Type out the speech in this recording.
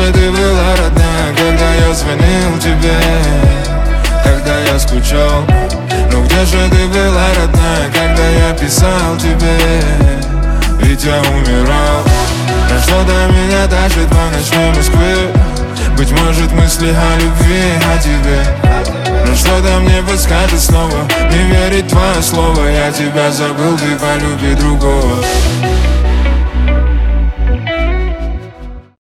же ты была, родная, когда я звонил тебе, когда я скучал? Ну где же ты была, родная, когда я писал тебе? Ведь я умирал. На что-то меня тащит по ночной Москве. Быть может, мысли о любви, о тебе. Но что-то мне подскажет снова не верить в твое слово. Я тебя забыл, ты полюби другого.